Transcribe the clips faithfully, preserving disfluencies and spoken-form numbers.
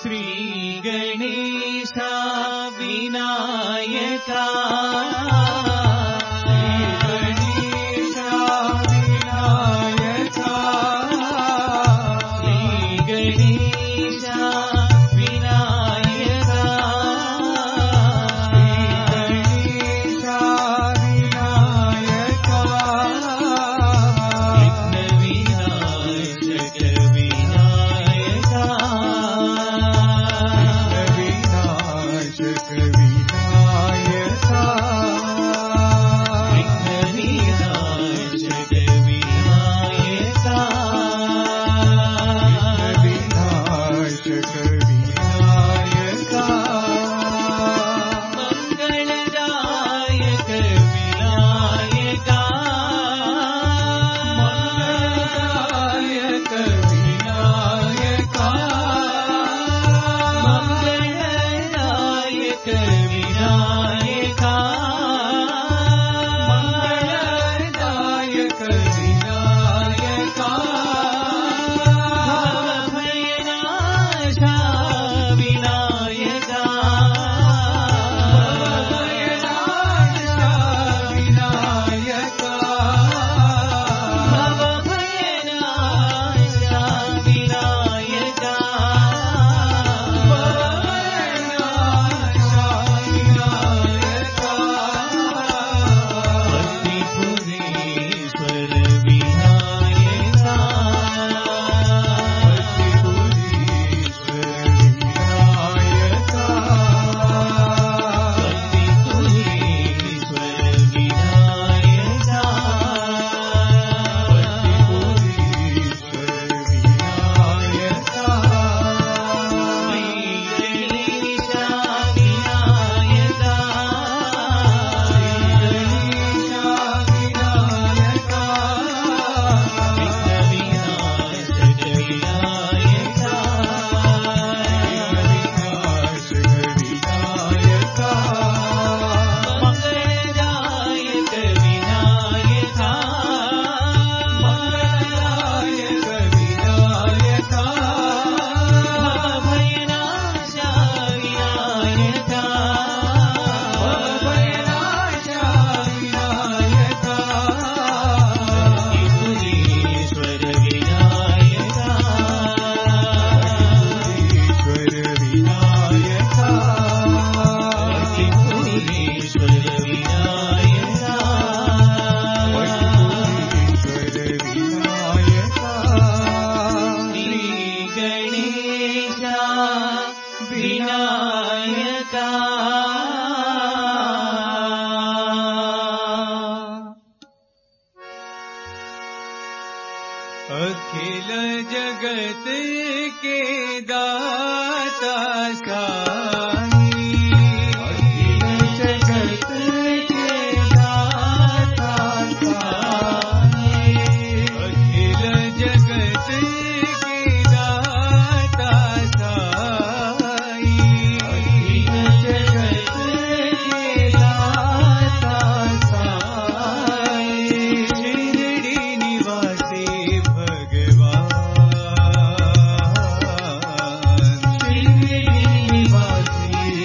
श्री गणेशा विनायका अखिल जगत के दाता साई, अखिल जगत के दाता साई, अखिल जगत के दाता साई, अखिल जगत के दाता साई, शिरडी निवासी भगवान, शिरडी निवासी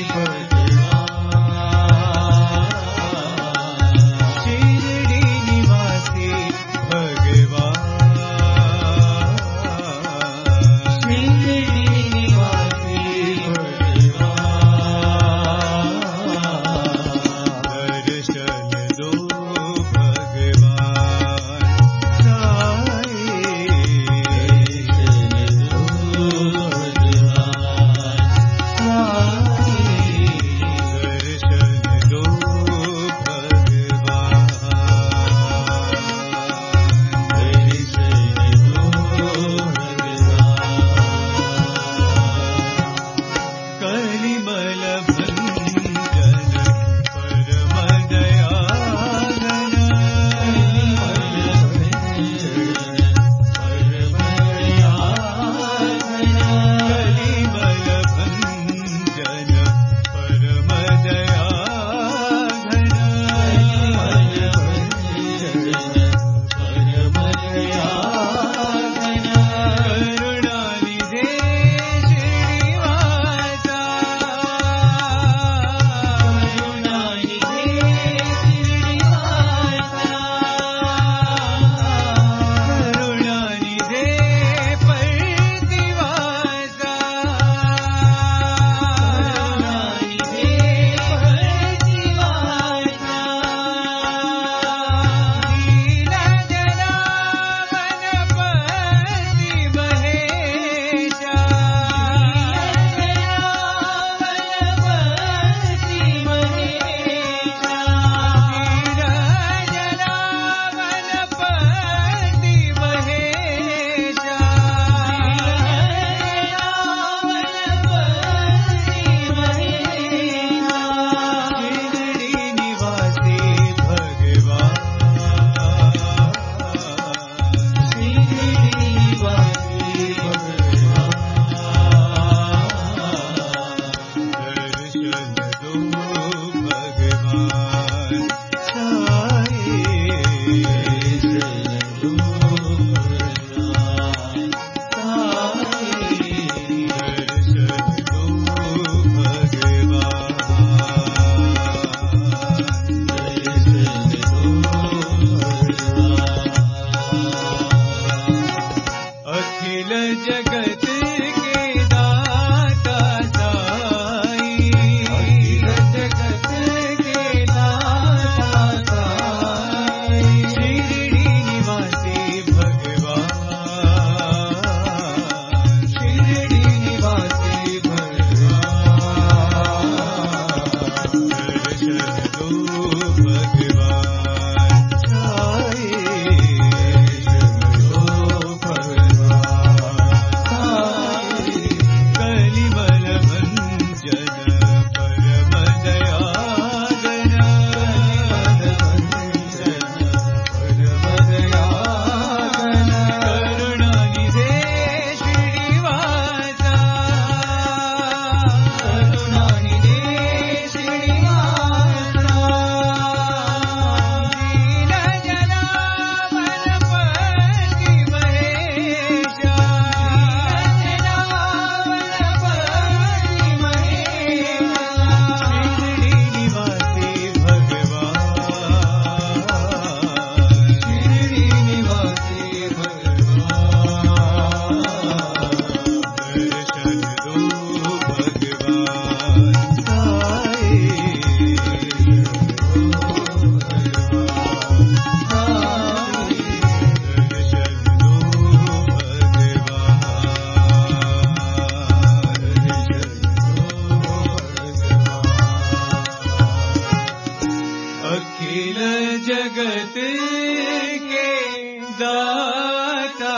दाता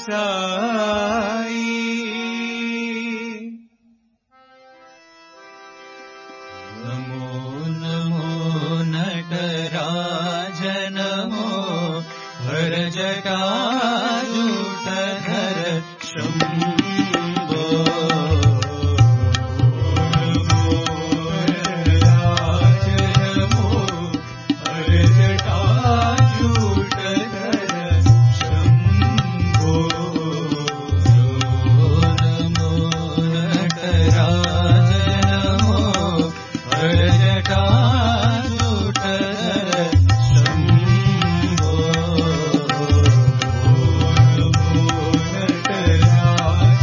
साई। नमो नमो नटराज नमो हर जटाजूटधर शम्भो। शम्भो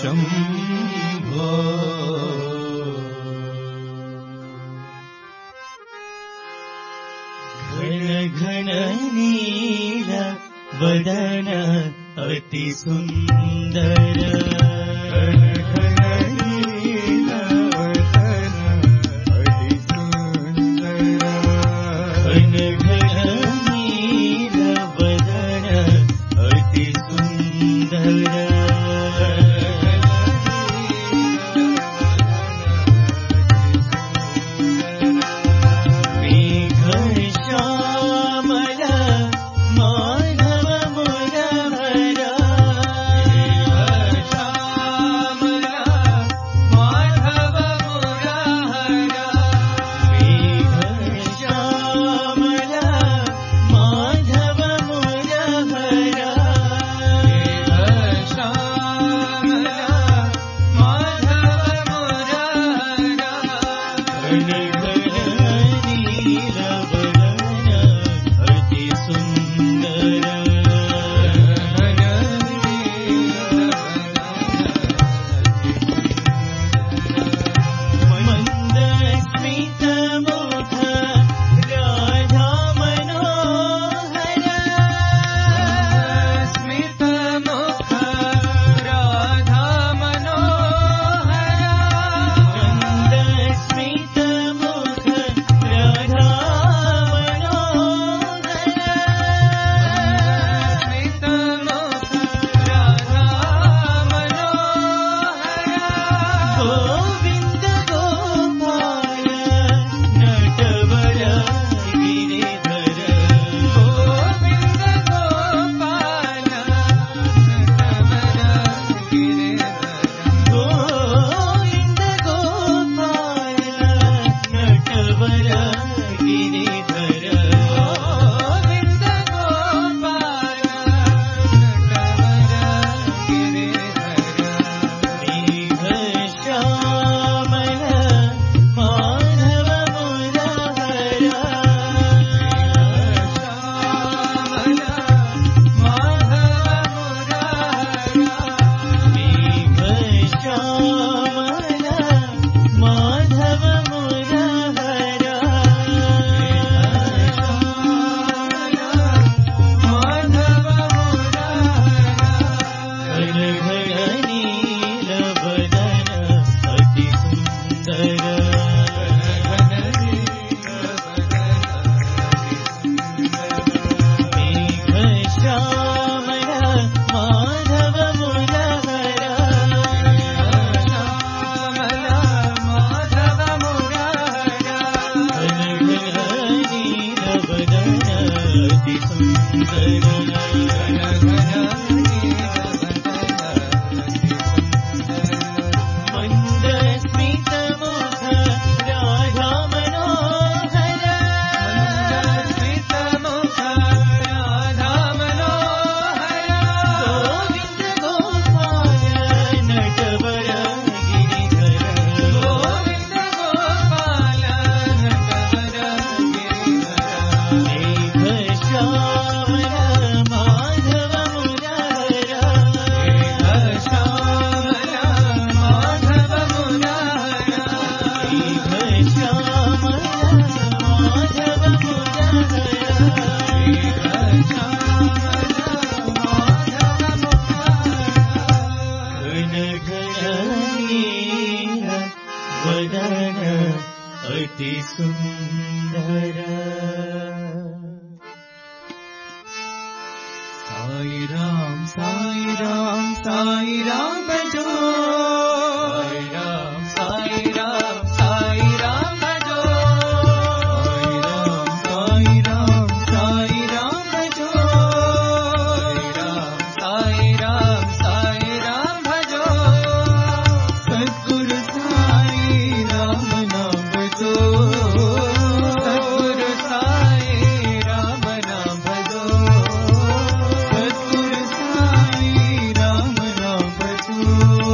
शम्भो घन घन नील वदन अति सुन्दर घन घन नील वदन अति सुन्दर घन घन नील वदन अति सुन्दर अति सुंदर। साई राम साई राम साई राम भजो, साई राम साई राम साई राम भजो, साई राम साई राम भजो, साई राम साई राम भजो, सद्गुरु साई राम नाम भजो, सद्गुरु साई राम नाम भजो, सद्गुरु साई राम नाम भजो।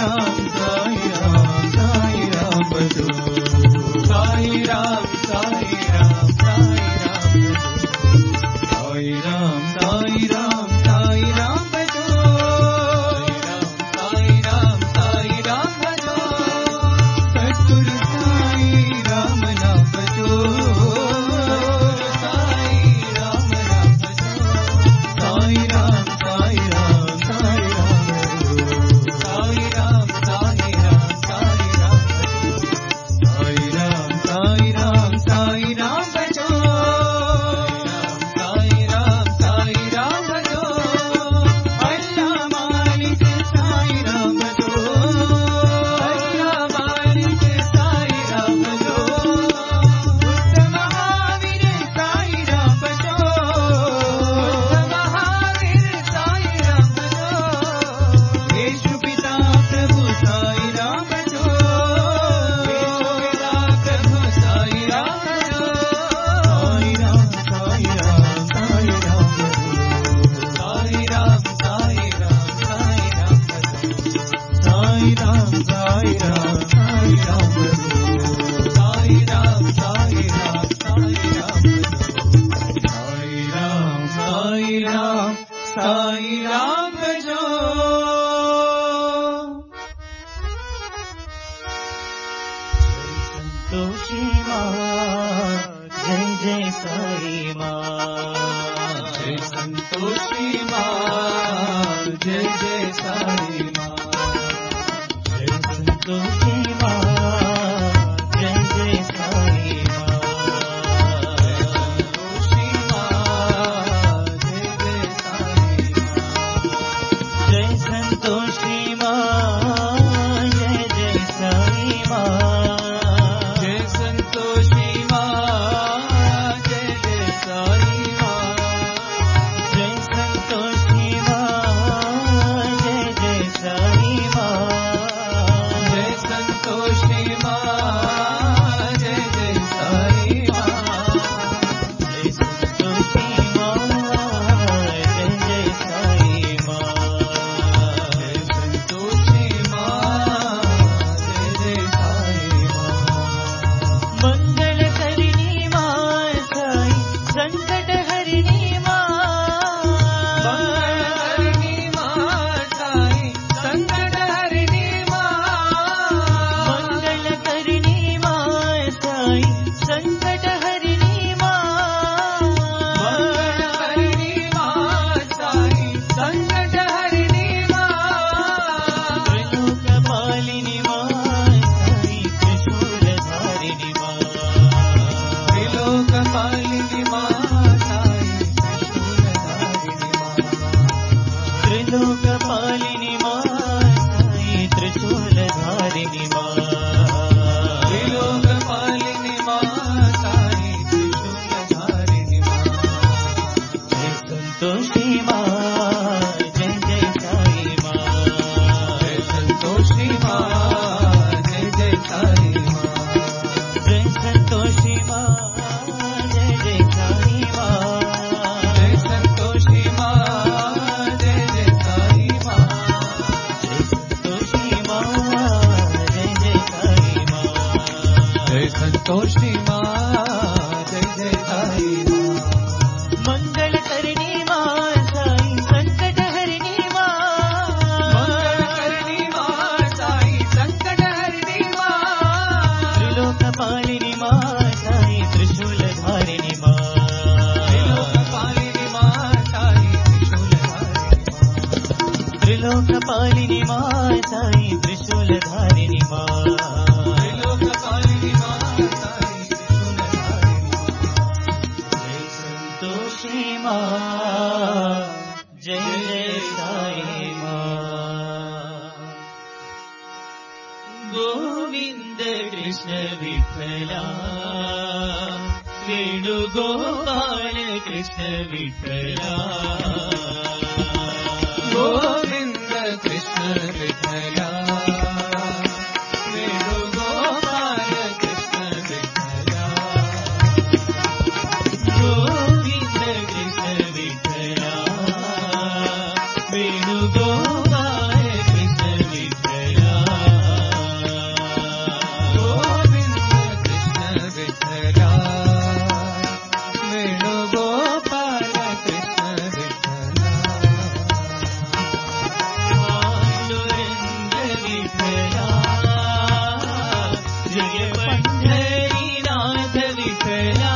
राम साई राम साई राम भजो साई राम साई राम साई राम भजो साई राम साई राम साई राम भजो साई राम साई राम भजो सतगुरु साई राम नाम भजो साई राम नाम भजो साई राम साई राम साई राम भजो साई राम साई राम साई राम भजो साई राम साई राम साई राम भजो साई राम साई राम भजो अल्लाह मालिक साई राम भजो अल्लाह मालिक साई राम भजो बुद्ध महावीर साई राम भजो बुद्ध महावीर साई राम भजो येशु पिता प्रभु साई राम भजो येशु पिता प्रभु साई राम भजो साई राम साई राम साई राम भजो साई राम साई राम साई राम भजो साई राम साई राम साई राम भजो साई राम साई राम साई राम भजो साई राम साई राम साई राम भजो संतोषी माँ जय जय साई माँ जय संतोषी माँ जय जय साई माँ जय संतोषी माँ जय जय साई माँ संतोषी माँ जय जय साई माँ जय संतोषी माँ जय जय साई माँ जय संतोषी माँ जय जय साई माँ जय संतोषी माँ जय जय साई माँ जय संतोषी माँ जय जय साई माँ जय संतोषी माँ जय जय साई माँ जय संतोषी माँ जय जय साई माँ मंगल करिणी माँ साई संकट हरिणी माँ मंगलकरिणी माँ साई संकट हरिणी माँ मंगल करिणी माँ साई संकट हरिणी माँ मंगलकरिणी माँ साई संकट हरिणी माँ त्रिलोक पालिनी माँ साई त्रिशूल धारिणी माँ त्रिलोक पालिनी माँ साई त्रिशूलधारिणी माँ त्रिलोक पालिनी माँ साई त्रिशूल धारिणी माँ त्रिलोक पालिनी माँ साई त्रिशूलधारिणी माँ जय संतोषी माँ जय जय साई माँ जय संतोषी माँ जय जय साई माँ जय संतोषी माँ जय जय साई माँ जय संतोषी माँ जय जय साई माँ जय संतोषी माँ जय जय साई माँ जय संतोषी माँ जय जय साई माँ मंगल करिणी माँ साई संकट हरिणी माँ मंगलकरिणी माँ साई संकट हरिणी माँ त्रिलोक पालिनी माँ साई त्रिशूल धारिणी माँ त्रिलोक पालिनी माँ साई त्रिशूलधारिणी माँ त्रिलोक पालिनी माँ साई त्रिशूल धारिणी माँ त्रिलोक पालिनी माँ साई त्रिशूलधारिणी माँ जय संतोषी माँ जय जय साई माँ गोविंद कृष्ण विठ्ठला वेणुगोपाल कृष्ण विठ्ठला गोविंद कृष्ण विठ्ठला वेणुगोपाल कृष्ण विठ्ठला गोविंद कृष्ण विठ्ठला वेणुगोपाल कृष्ण विठ्ठला विठ्ठला जय पंढरीनाथ विठ्ठला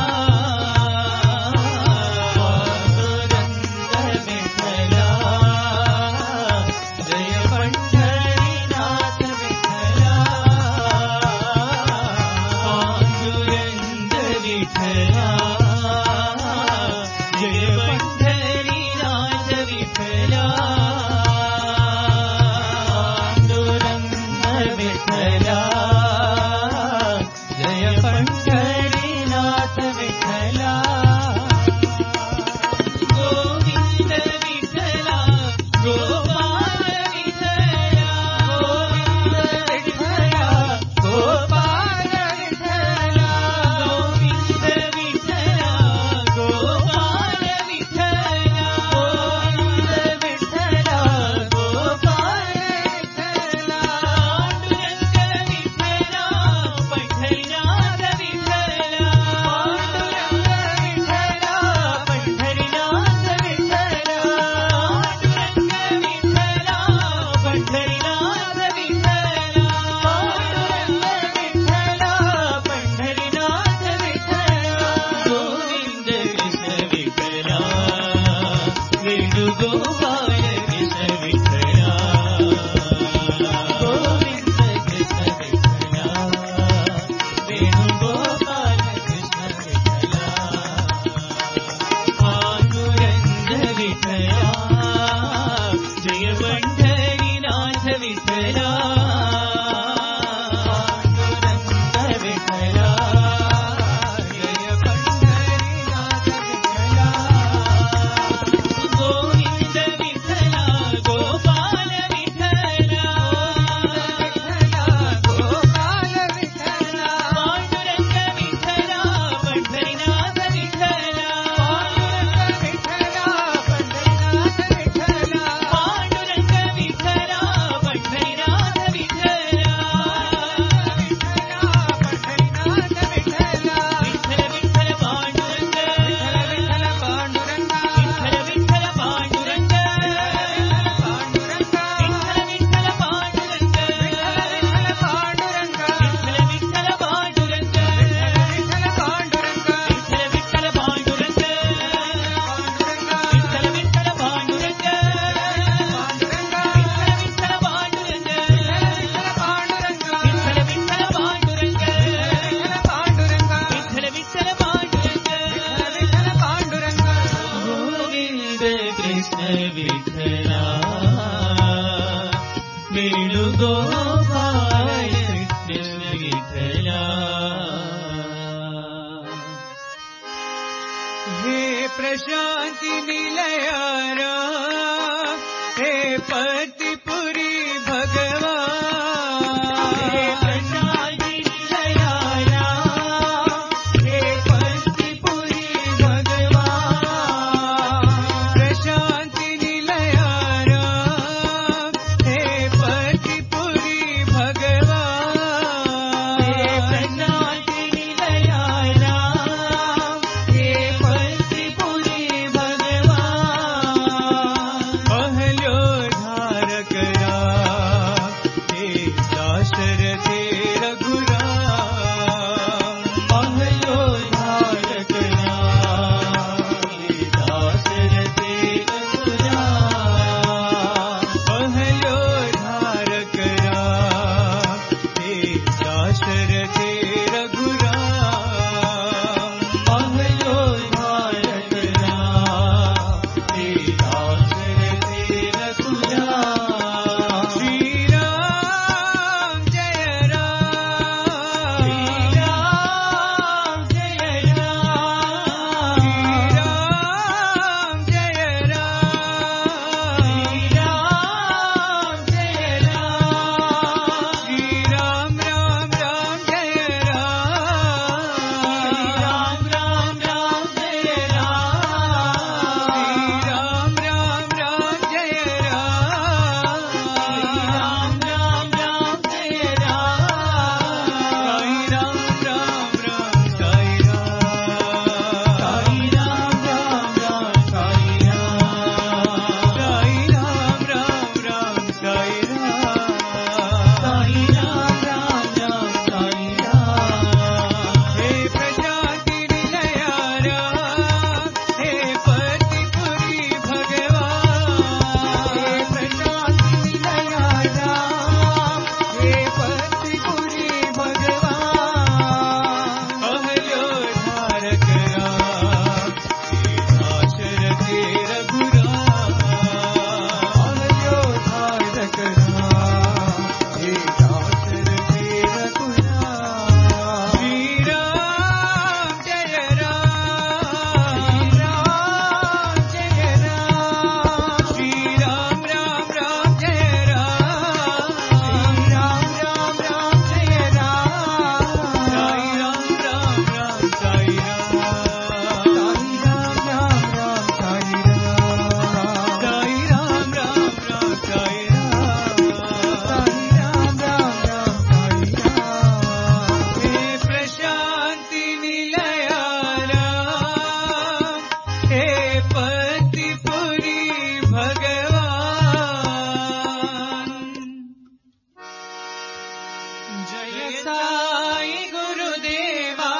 जय साई गुरुदेवा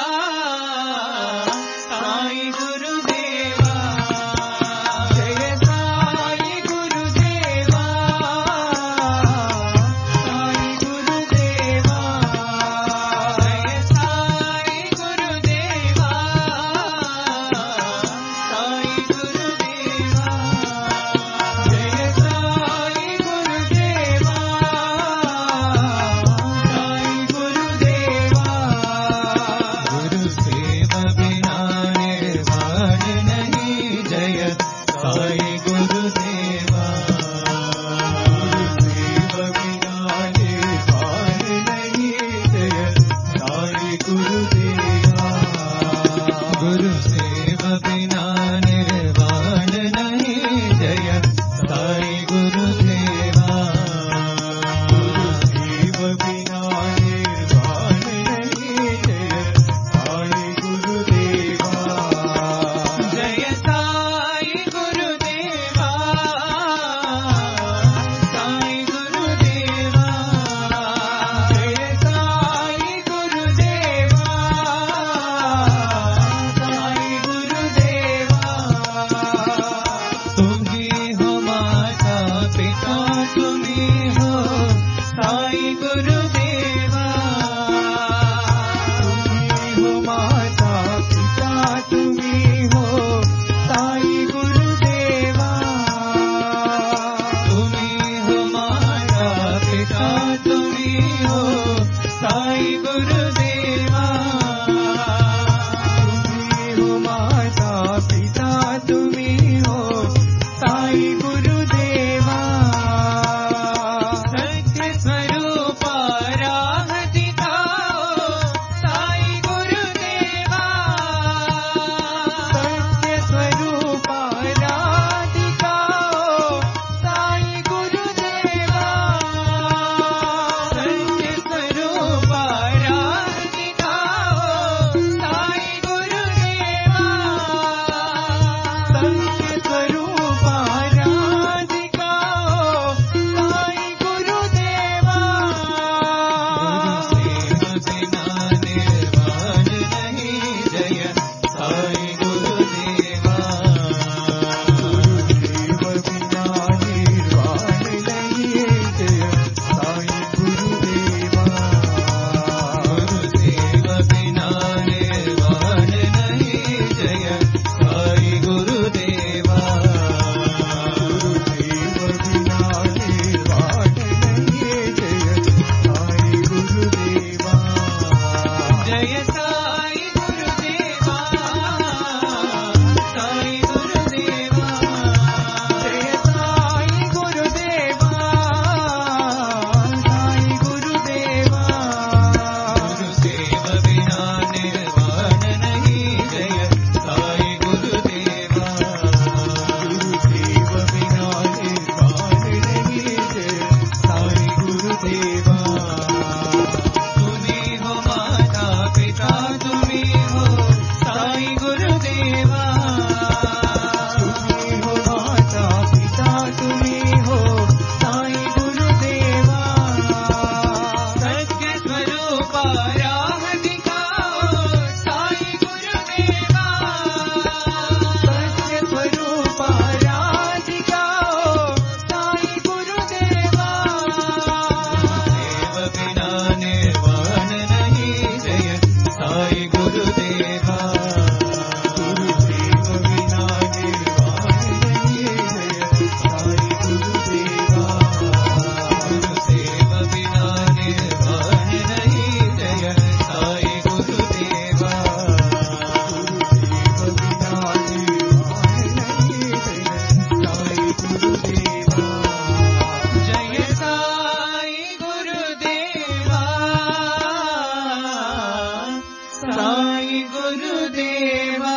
साई गुरुदेवा जय साई गुरुदेवा साई गुरुदेवा जय साई गुरुदेवा साई गुरुदेवा जय साई गुरुदेवा साई गुरुदेवा गुरु सेवा बिना निर्वाण नहीं जय साई गुरुदेवा गुरु सेवा बिना निर्वाण नहीं जय साई गुरुदेवा गुरु सेवा बिना निर्वाण नहीं जय साई गुरुदेवा गुरु सेवा बिना निर्वाण नहीं जय साई गुरुदेवा जय साई गुरुदेवा साई गुरुदेवा जय साई गुरुदेवा साई गुरुदेवा तुम ही हो माता पिता तुम ही हो साई गुरुदेवा तुम ही हो माता पिता तुम ही हो साई गुरुदेवा तुम ही हो माता पिता तुम ही हो साई गुरुदेवा तुम ही हो माता पिता तुम ही हो साई गुरुदेवा सत्य स्वरूप राह दिखाओ साई गुरुदेवा सत्य स्वरूप राह दिखाओ साई गुरुदेवा सत्य स्वरूप राह दिखाओ साई गुरुदेवा सत्य स्वरूप राह दिखाओ साई गुरुदेवा गुरु सेवा बिना निर्वाण नहीं जय साई गुरुदेवा गुरु सेवा बिना निर्वाण नहीं जय साई गुरुदेवा गुरु सेवा बिना निर्वाण नहीं जय साई गुरुदेवा गुरु सेवा बिना निर्वाण नहीं जय साई गुरुदेवा जय साई गुरुदेवा साई गुरुदेवा जय साई गुरुदेवा साई गुरुदेवा गुरु सेवा बिना निर्वाण नहीं जय साई गुरुदेवा गुरु सेवा बिना निर्वाण नहीं जय साई गुरुदेवा तुम्ही हो माता पिता तुम्ही हो साई गुरुदेवा तुम्ही हो माता पिता तुम्ही हो साई गुरुदेवा सत्य स्वरूप राह दिखाओ साई गुरुदेवा सत्य स्वरूप राह दिखाओ साई गुरुदेवा सेवा बिना निर्वाण नहीं जय साई गुरुदेवा गुरु सेवा बिना निर्वाण नहीं जय साई गुरुदेवा गुरु सेवा बिना निर्वाण नहीं जय साई गुरुदेवा गुरु सेवा बिना निर्वाण नहीं जय साई गुरुदेवा जय साई गुरुदेवा साई गुरुदेवा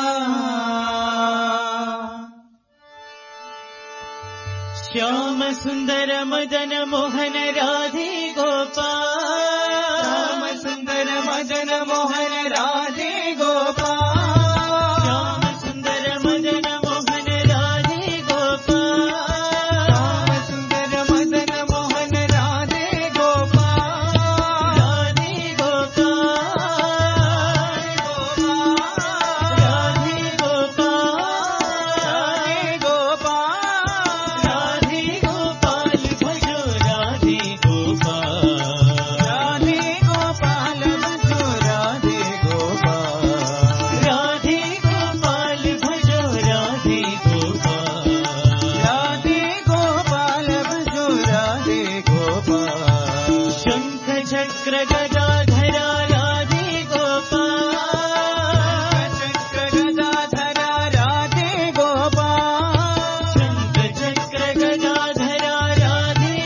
श्याम सुंदर मदन मोहन राधे गोपाल श्याम सुंदर मदन मोहन राधे गोपाल श्याम सुंदर मदन मोहन राधे गोपाल श्याम सुंदर मदन मोहन राधे गोपाल चक्र गदाधरा राधे गोपाल चक्र गदाधरा राधे गोपाल शंख चक्र गदाधरा राधे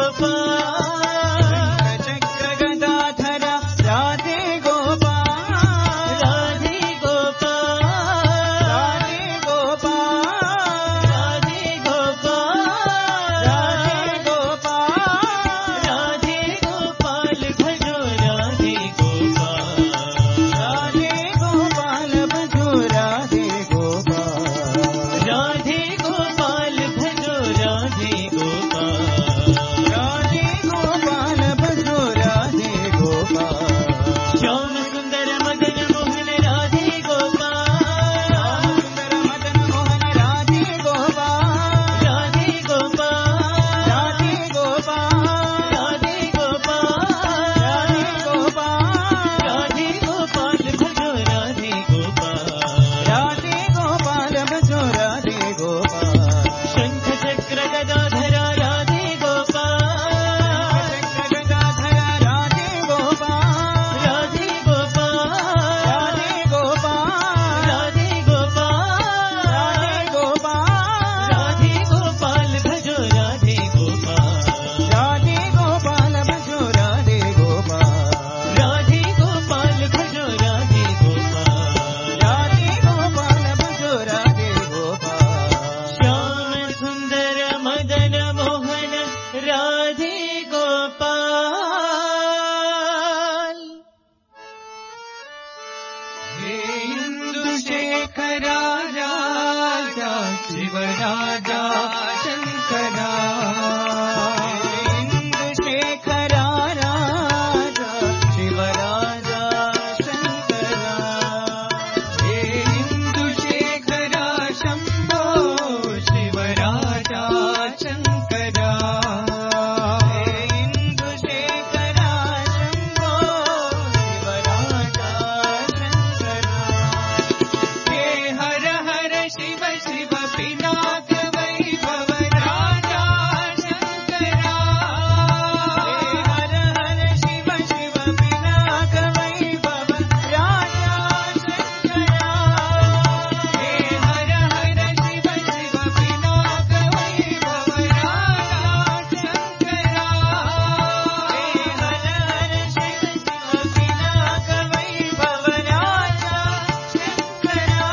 गोपाल चक्र गदाधरा राधे गोपाल राधे गोपाल राधे गोपाल राधे गोपाल राधे गोपाल राधे गोपाल भजो राधे गोपाल राधे गोपाल भजो राधे गोपाल राधे गोपाल भजो राधे गोपाल राधे गोपाल भजो राधे गोपाल श्याम सुंदर मदन मोहन राधे गोपाल सुंदर मदन मोहन राधे गोपाल राधे गोपाल राधे गोपाल राधे गोपाल राधे गोपाल राधे गोपाल भजो राधे गोपाल राधे गोपाल भजो राधे गोपाल शंख चक्र गदाधरा राधे गोपाल चक्र गदाधरा राधे गोपाल राधे गोपाल राधे गोपाल राधे गोपाल राधे गोपाल राधे गोपाल भजो राधे गोपाल राधे गोपाल भजो राधे गोपाल राधे गोपाल भजो राधे गोपाल राधे गोपाल भजो राधे गोपाल श्याम सुंदर मदन मोहन राधे गोपाल हे इंदुशेखरा राजा शिवराजा शंकरा इंदुशेखरा राजा शिवराजा शंकरा हे इंदुशेखरा शंभो शिवराजा शंकरा हे इंदुशेखरा शंभो शिवराजा शंकरा हे हर हर शिव शिव पिनाक वैभव राजा शंकरा हे हर हर शिव शिव पिनाक वैभव राजा शंकरा हे हर हर शिव शिव पिनाक वैभव राजा शंकरा हे हर हर शिव शिव पिनाक वैभव राजा शंकरा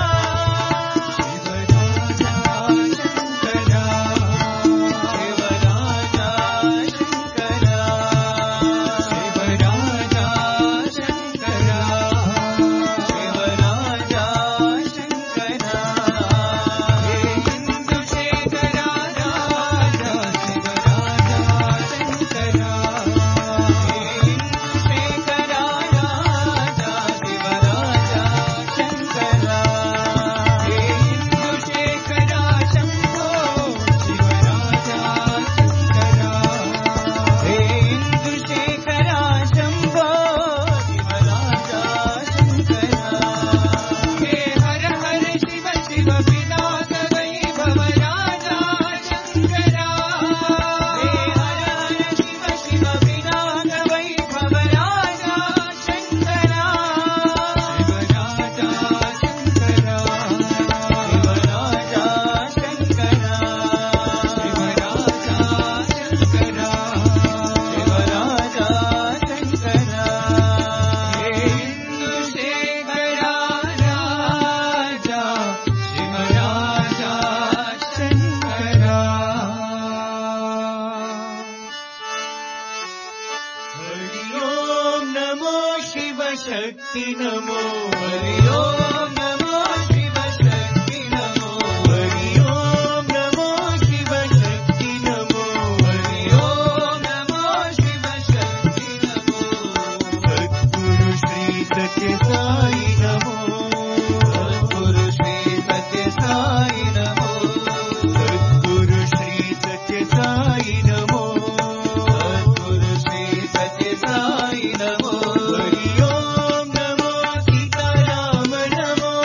शक्ति नमो हरि ओम नमो शिव शक्ति नमो हरि ओम नमो शिव शक्ति नमो हरि ओम नमो शिव शक्ति नमो सद्गुरु श्री सत्य साई नमो सद्गुरु श्री सत्य साई नमो सद्गुरु श्री सत्य साई नमो सद्गुरु श्री सत्य साई नमो हरि ओम नमो सीताराम नमो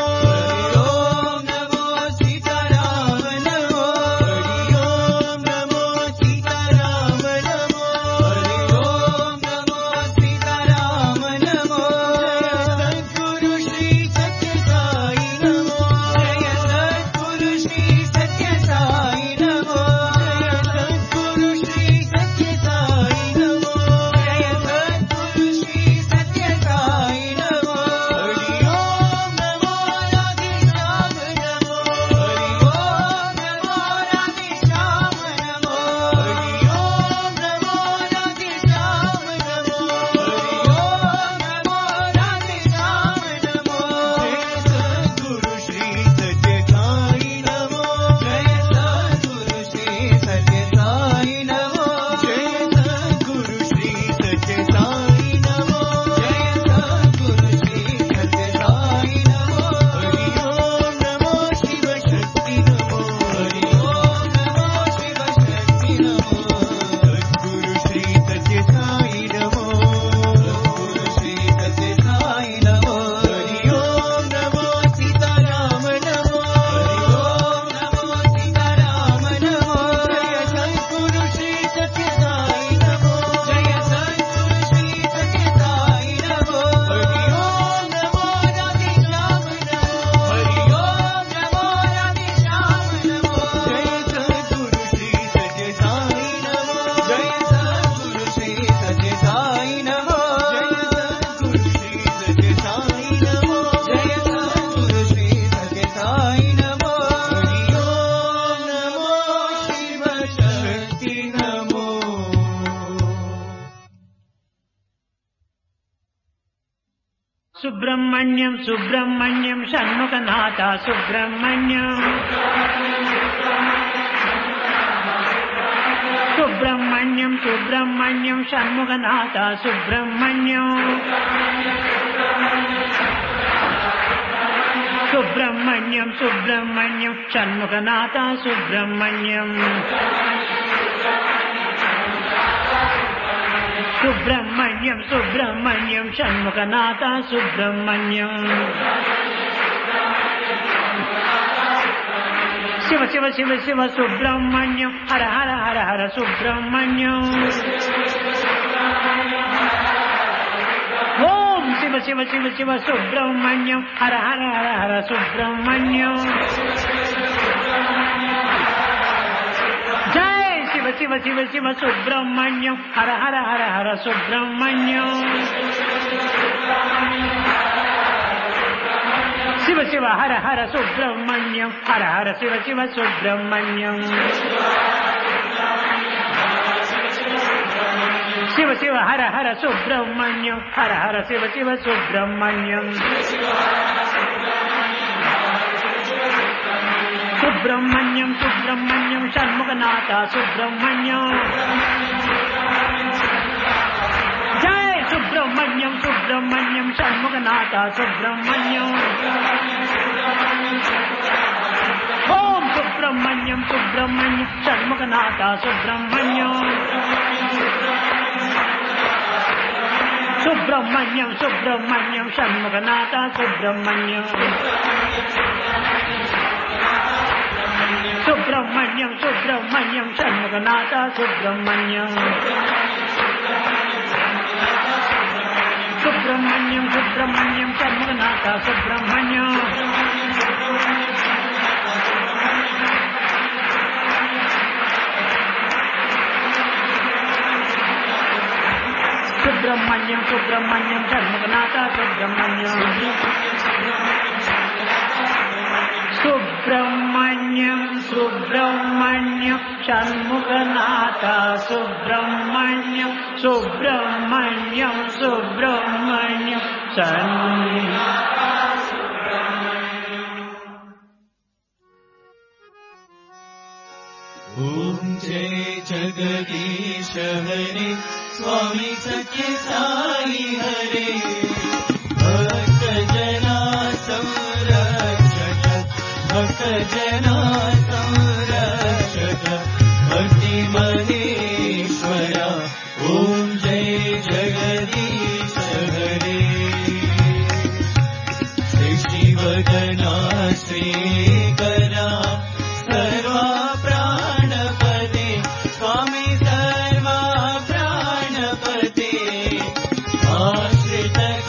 సుబ్రహ్మణ్యం సుబ్రహ్మణ్యం షణ్ముఖనాథ సుబ్రహ్మణ్యం సుబ్రహ్మణ్యం సుబ్రహ్మణ్యం షణ్ముఖనాథ సుబ్రహ్మణ్యం సుబ్రహ్మణ్యం సుబ్రహ్మణ్యం షణ్ముఖనాథ సుబ్రహ్మణ్యం సుబ్రహ్మణ్యం సుబ్రహ్మణ్యం షణ్ముఖనాథ సుబ్రహ్మణ్యం శివ శివ శివ శివ సుబ్రహ్మణ్యం హర హర హర హర సుబ్రహ్మణ్యం ఓం శివ శివ శివ శివ సుబ్రహ్మణ్యం హర హర హర హర సుబ్రహ్మణ్యం జై శివ శివ శివ శివ సుబ్రహ్మణ్యం హర హర హర హర సుబ్రహ్మణ్యం శివ శివ హర హర సుబ్రహ్మణ్యం హర హర శివ శివ సుబ్రహ్మణ్యం శివ శివ హర హర సుబ్రహ్మణ్యం హర హర శివ శివ సుబ్రహ్మణ్యం సుబ్రహ్మణ్యం సుబ్రహ్మణ్యం షణ్ముఖనాథ సుబ్రహ్మణ్యం జై సుబ్రహ్మణ్యం సుబ్రహ్మణ్యం షణ్ముఖనాథ సుబ్రహ్మణ్యం ఓం సుబ్రహ్మణ్యం సుబ్రహ్మణ్యం షణ్ముఖనాథ సుబ్రహ్మణ్యం సుబ్రహ్మణ్యం సుబ్రహ్మణ్యం షణ్ముఖనాథ సుబ్రహ్మణ్యం సుబ్రహ్మణ్యం సుబ్రహ్మణ్యం షణ్ముఖనాథ సుబ్రహ్మణ్యం సుబ్రహ్మణ్యం సుబ్రహ్మణ్యం షణ్ముఖనాథ సుబ్రహ్మణ్యం సుబ్రహ్మణ్యం సుబ్రహ్మణ్యం షణ్ముఖనాథ సుబ్రహ్మణ్యం సుబ్రహ్మణ్యం సుబ్రహ్మణ్యం షణ్ముఖనాథ సుబ్రహ్మణ్యం సుబ్రహ్మణ్యం సుబ్రహ్మణ్యం ఓం జయ జగదీశ హరే స్వామి సత్య సాయి హరే భక్త జనా సంరక్షక భక్త జనా సంరక్షక భక్తి మహేశ్వర ఓం జయ జగదీశ హరే శ్రీ శివగణా శ్రీకరా సర్వా ప్రాణపదే స్వామి సర్వా ప్రాణపదే ఆశ్రిత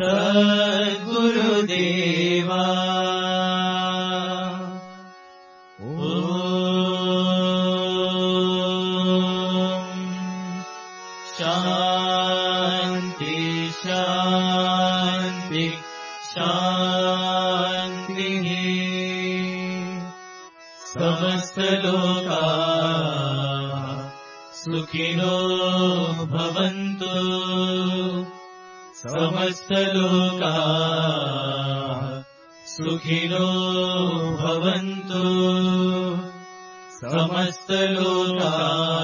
सद्गुरुदेवा शांति शांति शांति समस्त लोका सुखिनो भवन्तु समस्त लोका सुखिनो भवन्तु समस्त लोका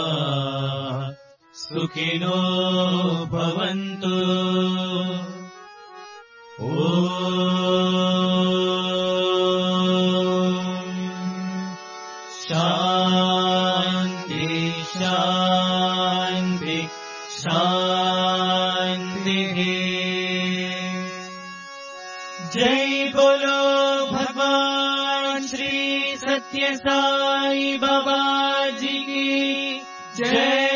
सुखिनो भवन्तु ॐ शान्ति शान्ति शान्तिः जय बोलो भगवान श्री सत्य साई बाबा जी की जय।